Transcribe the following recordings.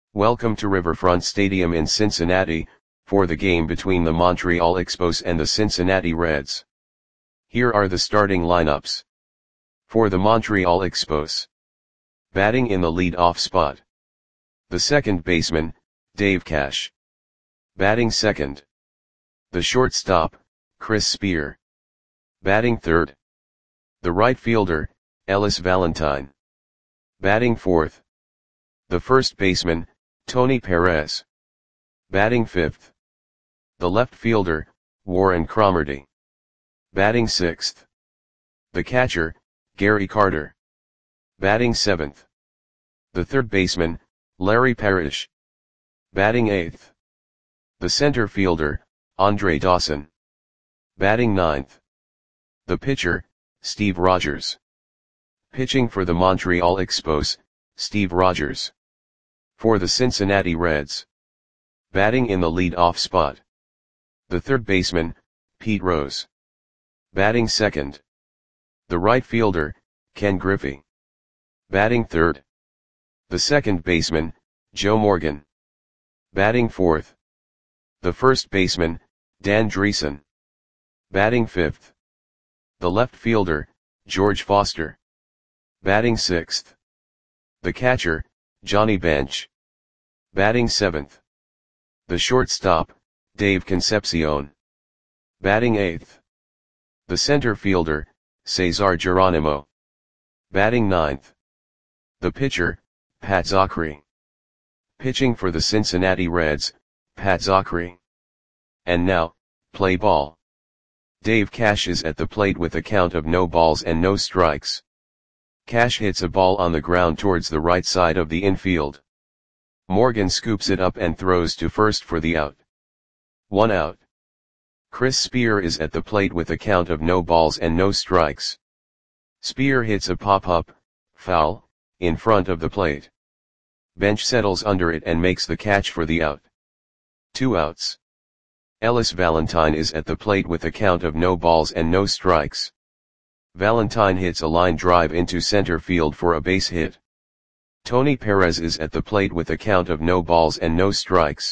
Welcome to Riverfront Stadium in Cincinnati, for the game between the Montreal Expos and the Cincinnati Reds. Here are the starting lineups. For the Montreal Expos. Batting in the lead-off spot. The second baseman, Dave Cash. Batting second. The shortstop, Chris Spear. Batting third. The right fielder, Ellis Valentine. Batting fourth. The first baseman, Tony Perez. Batting fifth. The left fielder, Warren Cromartie. Batting sixth. The catcher, Gary Carter. Batting seventh. The third baseman, Larry Parrish. Batting eighth. The center fielder, Andre Dawson. Batting ninth. The pitcher, Steve Rogers. Pitching for the Montreal Expos, Steve Rogers. For the Cincinnati Reds. Batting in the lead-off spot. The third baseman, Pete Rose. Batting second. The right fielder, Ken Griffey. Batting third. The second baseman, Joe Morgan. Batting fourth. The first baseman, Dan Dreesen. Batting fifth. The left fielder, George Foster. Batting sixth. The catcher, Johnny Bench. Batting seventh. The shortstop, Dave Concepcion. Batting eighth. The center fielder, Cesar Geronimo. Batting ninth. The pitcher, Pat Zachry. Pitching for the Cincinnati Reds, Pat Zachry. And now, play ball. Dave Cash is at the plate with a count of no balls and no strikes. Cash hits a ball on the ground towards the right side of the infield. Morgan scoops it up and throws to first for the out. 1 out. Chris Spear is at the plate with a count of no balls and no strikes. Spear hits a pop-up, foul, in front of the plate. Bench settles under it and makes the catch for the out. 2 outs. Ellis Valentine is at the plate with a count of no balls and no strikes. Valentine hits a line drive into center field for a base hit. Tony Perez is at the plate with a count of no balls and no strikes.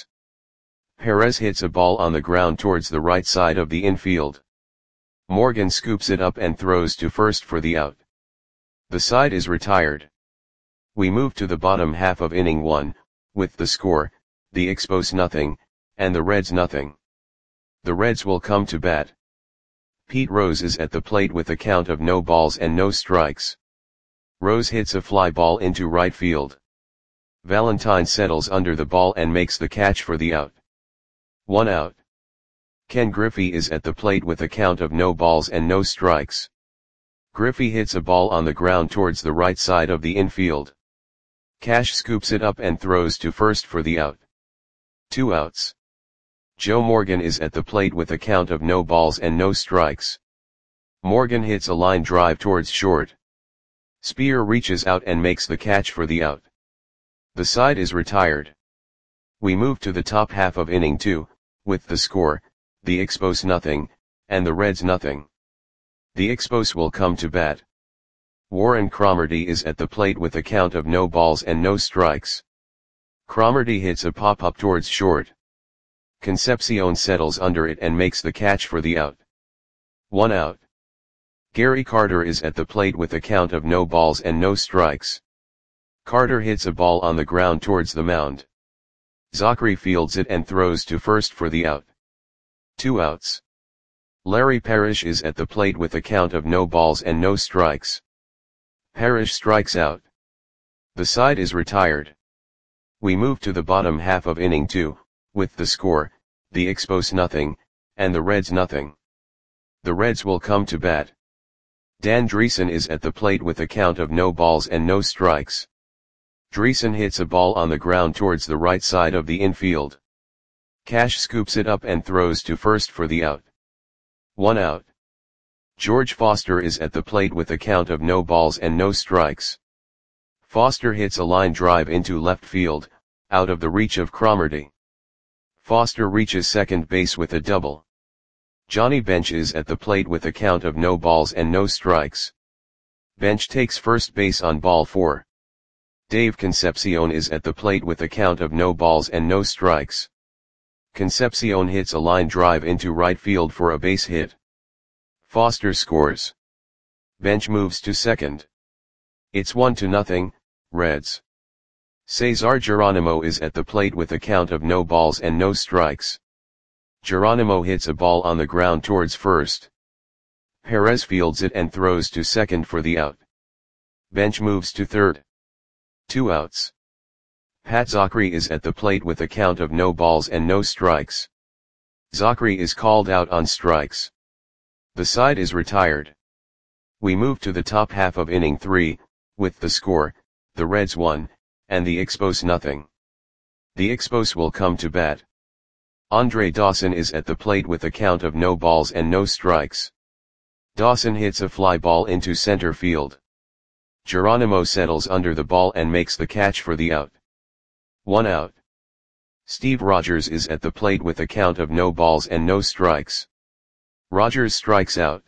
Perez hits a ball on the ground towards the right side of the infield. Morgan scoops it up and throws to first for the out. The side is retired. We move to the bottom half of inning 1, with the score, the Expos nothing, and the Reds nothing. The Reds will come to bat. Pete Rose is at the plate with a count of no balls and no strikes. Rose hits a fly ball into right field. Valentine settles under the ball and makes the catch for the out. 1 out. Ken Griffey is at the plate with a count of no balls and no strikes. Griffey hits a ball on the ground towards the right side of the infield. Cash scoops it up and throws to first for the out. 2 outs. Joe Morgan is at the plate with a count of no balls and no strikes. Morgan hits a line drive towards short. Spear reaches out and makes the catch for the out. The side is retired. We move to the top half of inning 2, with the score, the Expos nothing, and the Reds nothing. The Expos will come to bat. Warren Cromartie is at the plate with a count of no balls and no strikes. Cromartie hits a pop-up towards short. Concepcion settles under it and makes the catch for the out. 1 out. Gary Carter is at the plate with a count of no balls and no strikes. Carter hits a ball on the ground towards the mound. Zachry fields it and throws to first for the out. 2 outs. Larry Parrish is at the plate with a count of no balls and no strikes. Parrish strikes out. The side is retired. We move to the bottom half of inning 2, with the score, the Expos nothing, and the Reds nothing. The Reds will come to bat. Dan Dreesen is at the plate with a count of no balls and no strikes. Dreesen hits a ball on the ground towards the right side of the infield. Cash scoops it up and throws to first for the out. 1 out. George Foster is at the plate with a count of no balls and no strikes. Foster hits a line drive into left field, out of the reach of Cromartie. Foster reaches second base with a double. Johnny Bench is at the plate with a count of no balls and no strikes. Bench takes first base on ball 4. Dave Concepcion is at the plate with a count of no balls and no strikes. Concepcion hits a line drive into right field for a base hit. Foster scores. Bench moves to second. It's 1-0, Reds. Cesar Geronimo is at the plate with a count of no balls and no strikes. Geronimo hits a ball on the ground towards first. Perez fields it and throws to second for the out. Bench moves to third. 2 outs. Pat Zachry is at the plate with a count of no balls and no strikes. Zachry is called out on strikes. The side is retired. We move to the top half of inning 3, with the score, the Reds 1, and the Expos nothing. The Expos will come to bat. Andre Dawson is at the plate with a count of no balls and no strikes. Dawson hits a fly ball into center field. Geronimo settles under the ball and makes the catch for the out. 1 out. Steve Rogers is at the plate with a count of no balls and no strikes. Rogers strikes out.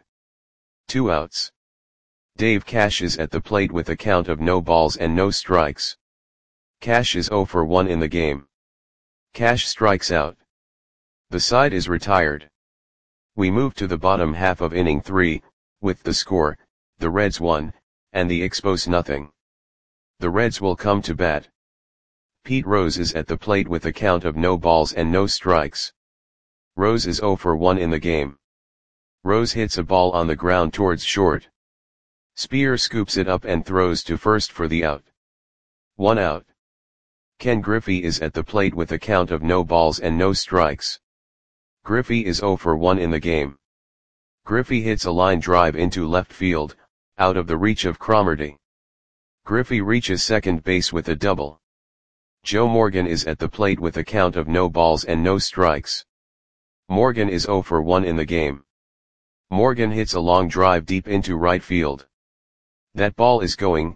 2 outs. Dave Cash is at the plate with a count of no balls and no strikes. Cash is 0 for 1 in the game. Cash strikes out. The side is retired. We move to the bottom half of inning 3, with the score, the Reds 1, and the Expos nothing. The Reds will come to bat. Pete Rose is at the plate with a count of no balls and no strikes. Rose is 0 for 1 in the game. Rose hits a ball on the ground towards short. Spear scoops it up and throws to first for the out. 1 out. Ken Griffey is at the plate with a count of no balls and no strikes. Griffey is 0 for 1 in the game. Griffey hits a line drive into left field, out of the reach of Cromartie. Griffey reaches second base with a double. Joe Morgan is at the plate with a count of no balls and no strikes. Morgan is 0 for 1 in the game. Morgan hits a long drive deep into right field. That ball is gone.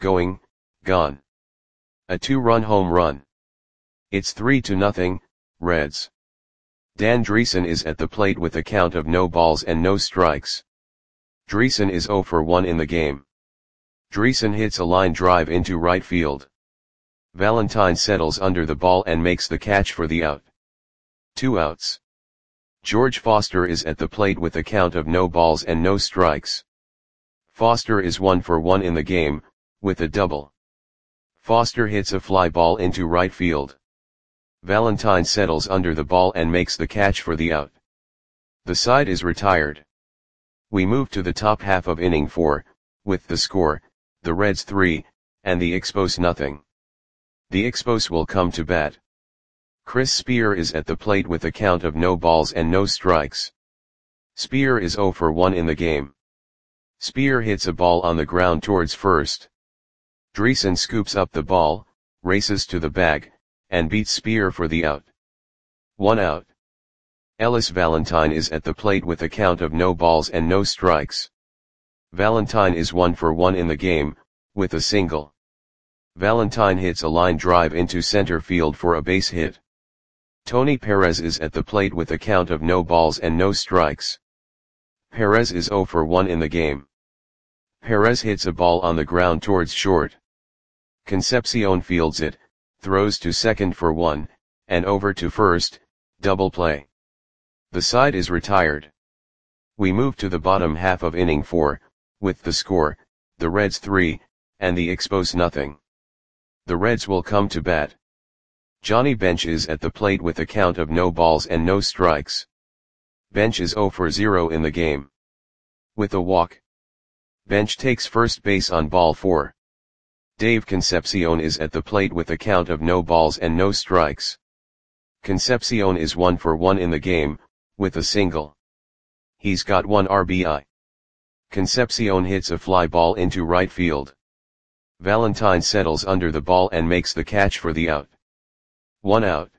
A 2-run home run. It's 3-0, Reds. Dan Dreesen is at the plate with a count of no balls and no strikes. Dreesen is 0 for 1 in the game. Dreesen hits a line drive into right field. Valentine settles under the ball and makes the catch for the out. 2 outs. George Foster is at the plate with a count of no balls and no strikes. Foster is 1 for 1 in the game, with a double. Foster hits a fly ball into right field. Valentine settles under the ball and makes the catch for the out. The side is retired. We move to the top half of inning 4, with the score, the Reds 3, and the Expos nothing. The Expos will come to bat. Chris Spear is at the plate with a count of no balls and no strikes. Spear is 0 for 1 in the game. Spear hits a ball on the ground towards first. Dreesen scoops up the ball, races to the bag, and beats Spear for the out. 1 out. Ellis Valentine is at the plate with a count of no balls and no strikes. Valentine is 1 for 1 in the game, with a single. Valentine hits a line drive into center field for a base hit. Tony Perez is at the plate with a count of no balls and no strikes. Perez is 0 for 1 in the game. Perez hits a ball on the ground towards short. Concepcion fields it, throws to second for 1, and over to first, double play. The side is retired. We move to the bottom half of inning 4, with the score, the Reds 3, and the Expos nothing. The Reds will come to bat. Johnny Bench is at the plate with a count of no balls and no strikes. Bench is 0 for 0 in the game. With a walk. Bench takes first base on ball 4. Dave Concepcion is at the plate with a count of no balls and no strikes. Concepcion is 1 for 1 in the game, with a single. He's got 1 RBI. Concepcion hits a fly ball into right field. Valentine settles under the ball and makes the catch for the out. 1 out.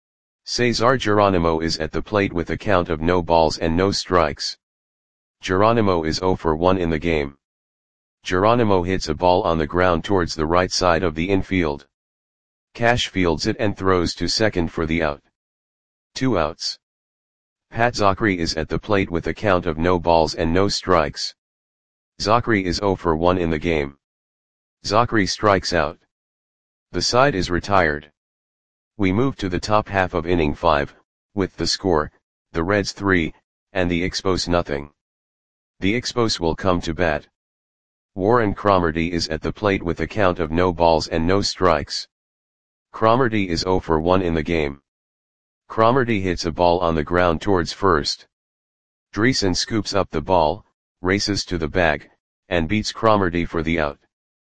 Cesar Geronimo is at the plate with a count of no balls and no strikes. Geronimo is 0 for 1 in the game. Geronimo hits a ball on the ground towards the right side of the infield. Cash fields it and throws to second for the out. 2 outs. Pat Zachry is at the plate with a count of no balls and no strikes. Zachry is 0 for 1 in the game. Zachry strikes out. The side is retired. We move to the top half of inning 5, with the score, the Reds 3, and the Expos nothing. The Expos will come to bat. Warren Cromartie is at the plate with a count of no balls and no strikes. Cromartie is 0 for 1 in the game. Cromartie hits a ball on the ground towards first. Dreesen scoops up the ball, races to the bag, and beats Cromartie for the out.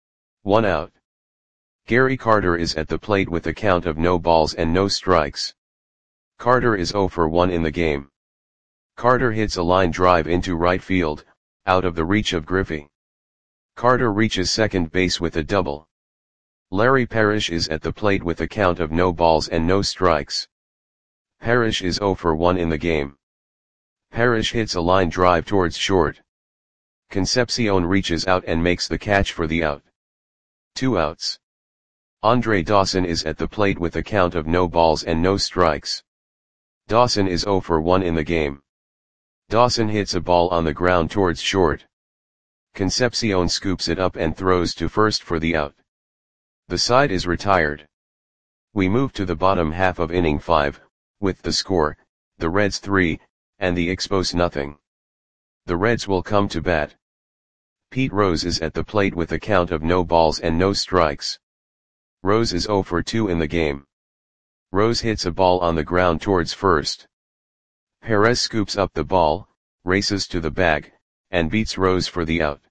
1 out. Gary Carter is at the plate with a count of no balls and no strikes. Carter is 0 for 1 in the game. Carter hits a line drive into right field, out of the reach of Griffey. Carter reaches second base with a double. Larry Parrish is at the plate with a count of no balls and no strikes. Parrish is 0 for 1 in the game. Parrish hits a line drive towards short. Concepcion reaches out and makes the catch for the out. 2 outs. Andre Dawson is at the plate with a count of no balls and no strikes. Dawson is 0 for 1 in the game. Dawson hits a ball on the ground towards short. Concepcion scoops it up and throws to first for the out. The side is retired. We move to the bottom half of inning 5, with the score, the Reds 3, and the Expos nothing. The Reds will come to bat. Pete Rose is at the plate with a count of no balls and no strikes. Rose is 0 for 2 in the game. Rose hits a ball on the ground towards first. Perez scoops up the ball, races to the bag, and beats Rose for the out.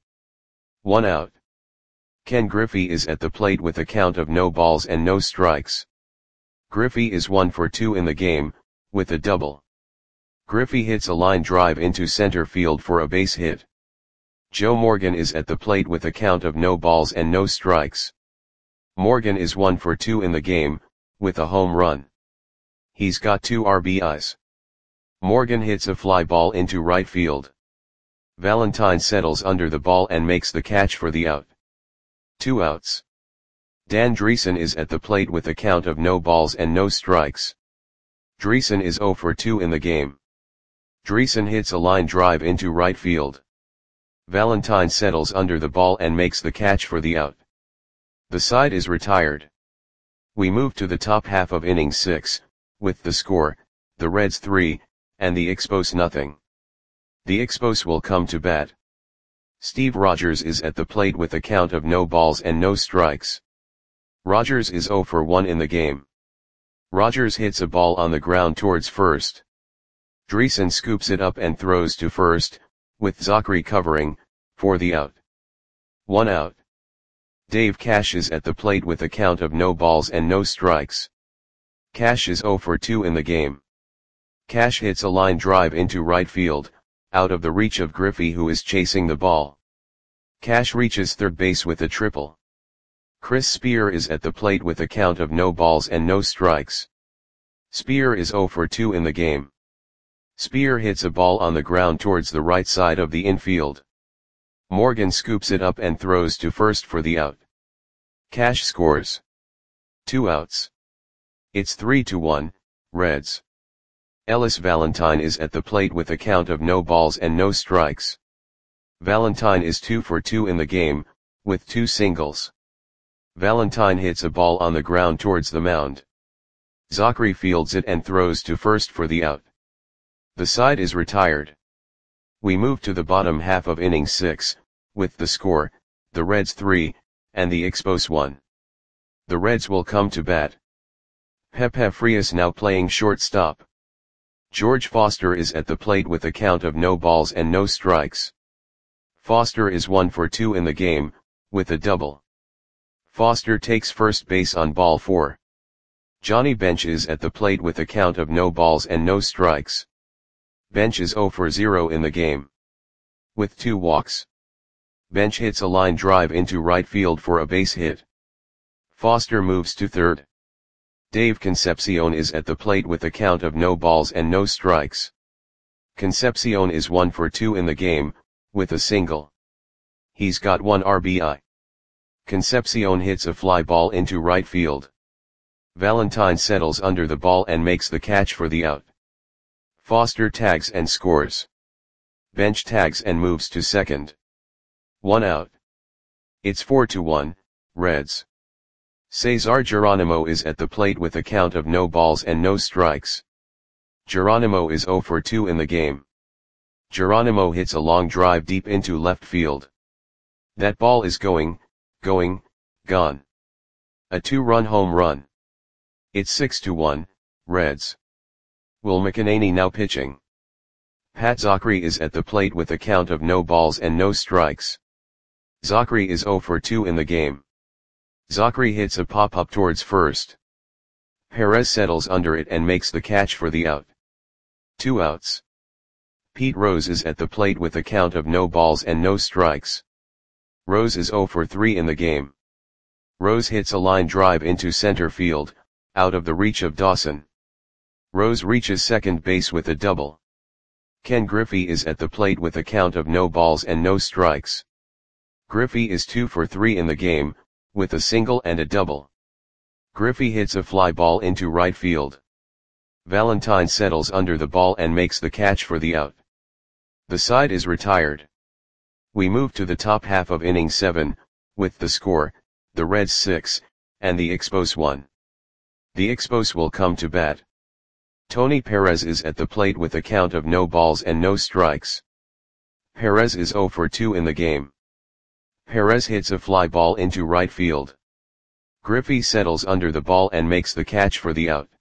1 out. Ken Griffey is at the plate with a count of no balls and no strikes. Griffey is 1 for 2 in the game, with a double. Griffey hits a line drive into center field for a base hit. Joe Morgan is at the plate with a count of no balls and no strikes. Morgan is 1 for 2 in the game, with a home run. He's got 2 RBIs. Morgan hits a fly ball into right field. Valentine settles under the ball and makes the catch for the out. 2 outs. Dan Dreesen is at the plate with a count of no balls and no strikes. Dreesen is 0 for 2 in the game. Dreesen hits a line drive into right field. Valentine settles under the ball and makes the catch for the out. The side is retired. We move to the top half of inning 6, with the score, the Reds 3, and the Expos nothing. The Expos will come to bat. Steve Rogers is at the plate with a count of no balls and no strikes. Rogers is 0 for 1 in the game. Rogers hits a ball on the ground towards first. Dreesen scoops it up and throws to first, with Zachary covering, for the out. 1 out. Dave Cash is at the plate with a count of no balls and no strikes. Cash is 0 for 2 in the game. Cash hits a line drive into right field, out of the reach of Griffey who is chasing the ball. Cash reaches third base with a triple. Chris Spear is at the plate with a count of no balls and no strikes. Spear is 0 for 2 in the game. Spear hits a ball on the ground towards the right side of the infield. Morgan scoops it up and throws to first for the out. Cash scores. 2 outs. It's 3-1, Reds. Ellis Valentine is at the plate with a count of no balls and no strikes. Valentine is 2 for 2 in the game, with 2 singles. Valentine hits a ball on the ground towards the mound. Zachary fields it and throws to first for the out. The side is retired. We move to the bottom half of inning 6, with the score, the Reds 3, and the Expos 1. The Reds will come to bat. Pepe Frias now playing shortstop. George Foster is at the plate with a count of no balls and no strikes. Foster is 1 for 2 in the game, with a double. Foster takes first base on ball 4. Johnny Bench is at the plate with a count of no balls and no strikes. Bench is 0 for 0 in the game. With 2 walks. Bench hits a line drive into right field for a base hit. Foster moves to third. Dave Concepcion is at the plate with a count of no balls and no strikes. Concepcion is 1 for 2 in the game, with a single. He's got 1 RBI. Concepcion hits a fly ball into right field. Valentine settles under the ball and makes the catch for the out. Foster tags and scores. Bench tags and moves to second. 1 out. It's 4-1, Reds. Cesar Geronimo is at the plate with a count of no balls and no strikes. Geronimo is 0 for 2 in the game. Geronimo hits a long drive deep into left field. That ball is going, gone. A 2-run home run. It's 6-1, Reds. Will McEnany now pitching. Pat Zachry is at the plate with a count of no balls and no strikes. Zachry is 0 for 2 in the game. Zachry hits a pop-up towards first. Perez settles under it and makes the catch for the out. 2 outs. Pete Rose is at the plate with a count of no balls and no strikes. Rose is 0 for 3 in the game. Rose hits a line drive into center field, out of the reach of Dawson. Rose reaches second base with a double. Ken Griffey is at the plate with a count of no balls and no strikes. Griffey is 2 for 3 in the game, with a single and a double. Griffey hits a fly ball into right field. Valentine settles under the ball and makes the catch for the out. The side is retired. We move to the top half of inning 7, with the score, the Reds 6, and the Expos 1. The Expos will come to bat. Tony Perez is at the plate with a count of no balls and no strikes. Perez is 0 for 2 in the game. Perez hits a fly ball into right field. Griffey settles under the ball and makes the catch for the out.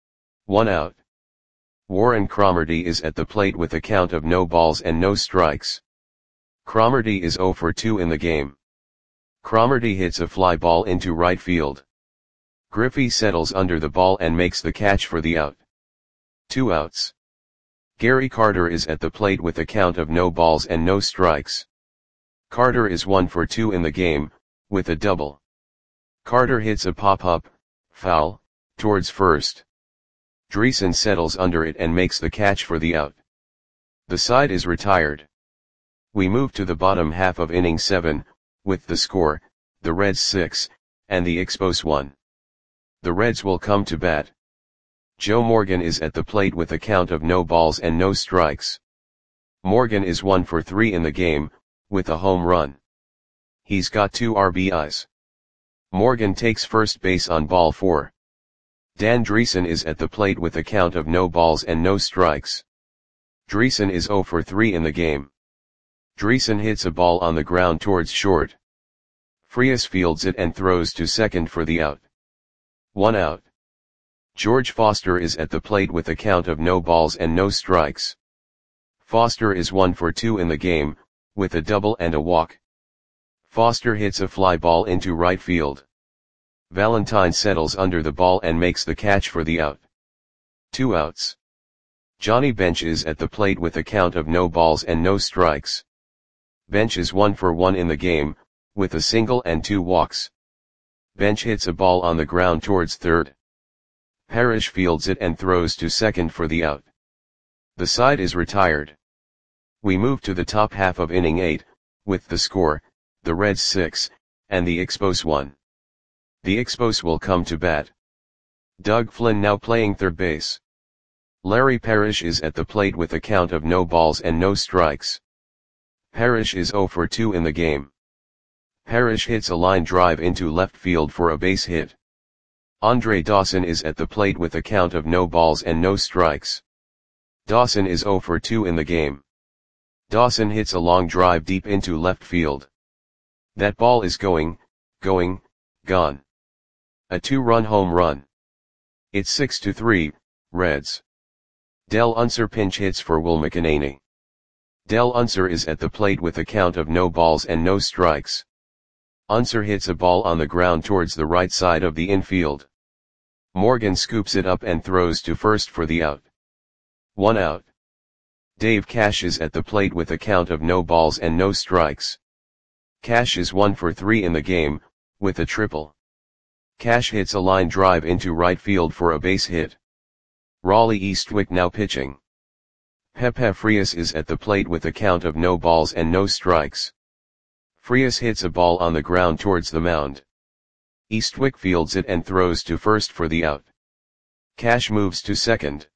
1 out. Warren Cromartie is at the plate with a count of no balls and no strikes. Cromartie is 0 for 2 in the game. Cromartie hits a fly ball into right field. Griffey settles under the ball and makes the catch for the out. 2 outs. Gary Carter is at the plate with a count of no balls and no strikes. Carter is 1 for 2 in the game, with a double. Carter hits a pop-up, foul, towards first. Dreesen settles under it and makes the catch for the out. The side is retired. We move to the bottom half of inning 7, with the score, the Reds 6, and the Expos 1. The Reds will come to bat. Joe Morgan is at the plate with a count of no balls and no strikes. Morgan is 1 for 3 in the game, with a home run. He's got 2 RBIs. Morgan takes first base on ball 4. Dan Dreesen is at the plate with a count of no balls and no strikes. Dreesen is 0 for 3 in the game. Dreesen hits a ball on the ground towards short. Frias fields it and throws to second for the out. 1 out. George Foster is at the plate with a count of no balls and no strikes. Foster is 1 for 2 in the game, with a double and a walk. Foster hits a fly ball into right field. Valentine settles under the ball and makes the catch for the out. 2 outs. Johnny Bench is at the plate with a count of no balls and no strikes. Bench is 1 for 1 in the game, with a single and 2 walks. Bench hits a ball on the ground towards third. Parrish fields it and throws to second for the out. The side is retired. We move to the top half of inning 8, with the score, the Reds 6, and the Expos 1. The Expos will come to bat. Doug Flynn now playing third base. Larry Parrish is at the plate with a count of no balls and no strikes. Parrish is 0 for 2 in the game. Parrish hits a line drive into left field for a base hit. Andre Dawson is at the plate with a count of no balls and no strikes. Dawson is 0 for 2 in the game. Dawson hits a long drive deep into left field. That ball is going, gone. A 2-run home run. It's 6-3, Reds. Del Unser pinch hits for Will McEnany. Del Unser is at the plate with a count of no balls and no strikes. Unser hits a ball on the ground towards the right side of the infield. Morgan scoops it up and throws to first for the out. 1 out. Dave Cash is at the plate with a count of no balls and no strikes. Cash is 1 for 3 in the game, with a triple. Cash hits a line drive into right field for a base hit. Raleigh Eastwick now pitching. Pepe Frias is at the plate with a count of no balls and no strikes. Frias hits a ball on the ground towards the mound. Eastwick fields it and throws to first for the out. Cash moves to second.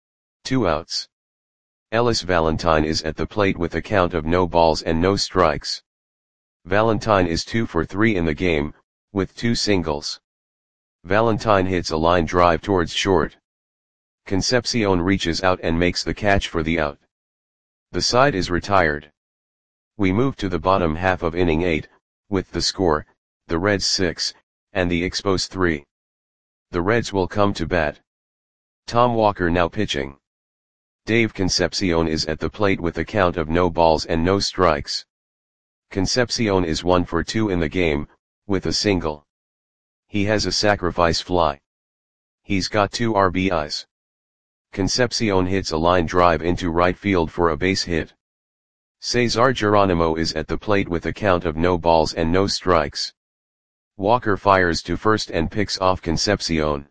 2 outs. Ellis Valentine is at the plate with a count of no balls and no strikes. Valentine is 2 for 3 in the game, with 2 singles. Valentine hits a line drive towards short. Concepcion reaches out and makes the catch for the out. The side is retired. We move to the bottom half of inning 8, with the score, the Reds 6, and the Expos 3. The Reds will come to bat. Tom Walker now pitching. Dave Concepcion is at the plate with a count of no balls and no strikes. Concepcion is 1 for 2 in the game, with a single. He has a sacrifice fly. He's got 2 RBIs. Concepcion hits a line drive into right field for a base hit. Cesar Geronimo is at the plate with a count of no balls and no strikes. Walker fires to first and picks off Concepcion.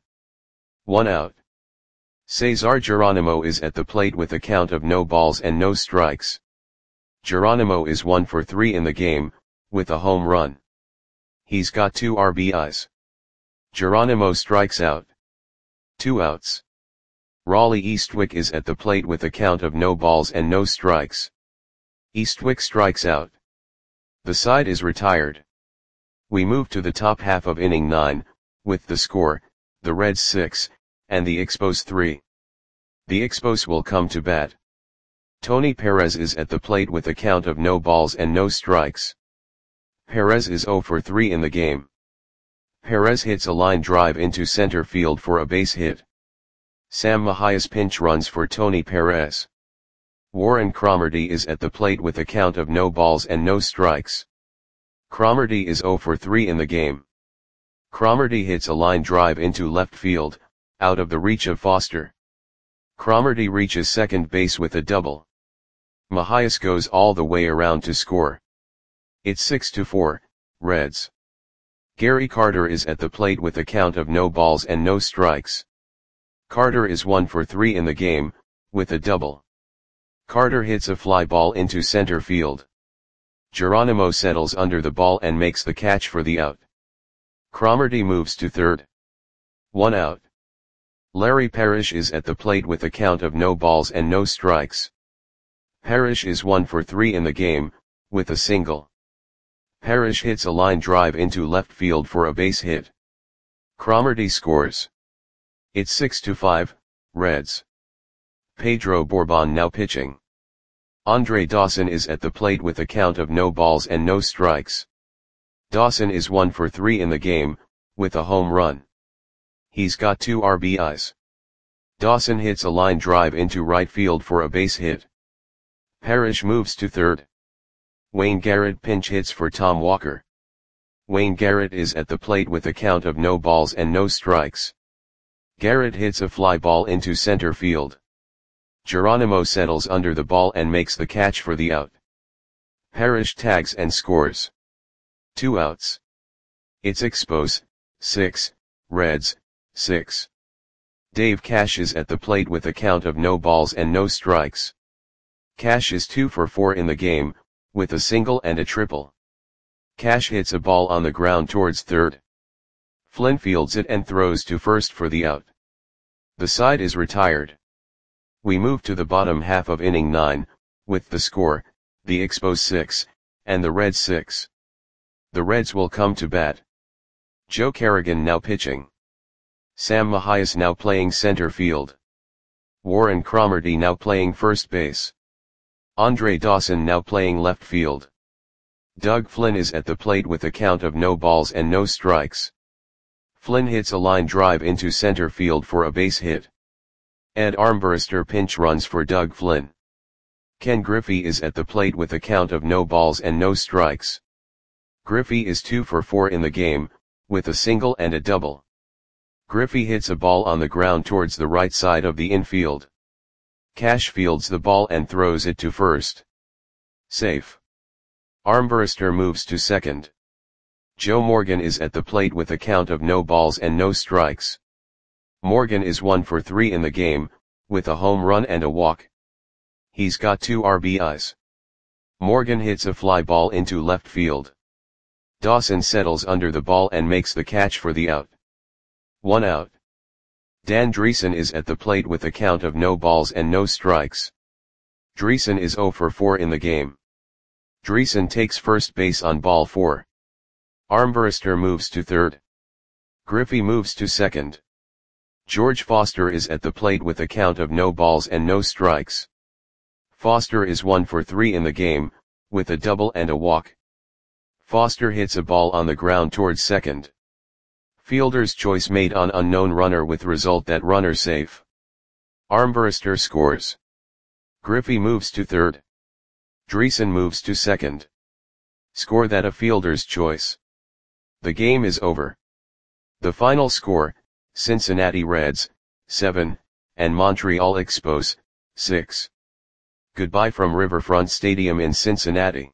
1 out. Cesar Geronimo is at the plate with a count of no balls and no strikes. Geronimo is 1 for 3 in the game, with a home run. He's got 2 RBIs. Geronimo strikes out. 2 outs. Raleigh Eastwick is at the plate with a count of no balls and no strikes. Eastwick strikes out. The side is retired. We move to the top half of inning 9, with the score, the Reds 6, and the Expos 3. The Expos will come to bat. Tony Perez is at the plate with a count of no balls and no strikes. Perez is 0 for 3 in the game. Perez hits a line drive into center field for a base hit. Sam Mahias pinch runs for Tony Perez. Warren Cromartie is at the plate with a count of no balls and no strikes. Cromartie is 0 for 3 in the game. Cromartie hits a line drive into left field, out of the reach of Foster. Cromartie reaches second base with a double. Mahias goes all the way around to score. It's 6-4, Reds. Gary Carter is at the plate with a count of no balls and no strikes. Carter is 1 for 3 in the game, with a double. Carter hits a fly ball into center field. Geronimo settles under the ball and makes the catch for the out. Cromartie moves to third. 1 out. Larry Parrish is at the plate with a count of no balls and no strikes. Parrish is 1 for 3 in the game, with a single. Parrish hits a line drive into left field for a base hit. Cromartie scores. It's 6-5, Reds. Pedro Bourbon now pitching. Andre Dawson is at the plate with a count of no balls and no strikes. Dawson is 1 for 3 in the game, with a home run. He's got 2 RBIs. Dawson hits a line drive into right field for a base hit. Parrish moves to third. Wayne Garrett pinch hits for Tom Walker. Wayne Garrett is at the plate with a count of no balls and no strikes. Garrett hits a fly ball into center field. Geronimo settles under the ball and makes the catch for the out. Parrish tags and scores. 2 outs. It's Expos, 6, Reds, 6. Dave Cash is at the plate with a count of no balls and no strikes. Cash is 2 for 4 in the game, with a single and a triple. Cash hits a ball on the ground towards third. Flynn fields it and throws to first for the out. The side is retired. We move to the bottom half of inning 9, with the score, the Expos 6, and the Reds 6. The Reds will come to bat. Joe Kerrigan now pitching. Sam Mahias now playing center field. Warren Cromartie now playing first base. Andre Dawson now playing left field. Doug Flynn is at the plate with a count of no balls and no strikes. Flynn hits a line drive into center field for a base hit. Ed Armbruster pinch runs for Doug Flynn. Ken Griffey is at the plate with a count of no balls and no strikes. Griffey is 2 for 4 in the game, with a single and a double. Griffey hits a ball on the ground towards the right side of the infield. Cash fields the ball and throws it to first. Safe. Armbruster moves to second. Joe Morgan is at the plate with a count of no balls and no strikes. Morgan is 1 for 3 in the game, with a home run and a walk. He's got 2 RBIs. Morgan hits a fly ball into left field. Dawson settles under the ball and makes the catch for the out. 1 out. Dan Dreesen is at the plate with a count of no balls and no strikes. Dreesen is 0 for 4 in the game. Dreesen takes first base on ball 4. Armbruster moves to third. Griffey moves to second. George Foster is at the plate with a count of no balls and no strikes. Foster is 1 for 3 in the game, with a double and a walk. Foster hits a ball on the ground towards second. Fielder's choice made on unknown runner with result that runner safe. Armbruster scores. Griffey moves to third. Dreesen moves to second. Score that a fielder's choice. The game is over. The final score, Cincinnati Reds, 7, and Montreal Expos, 6. Goodbye from Riverfront Stadium in Cincinnati.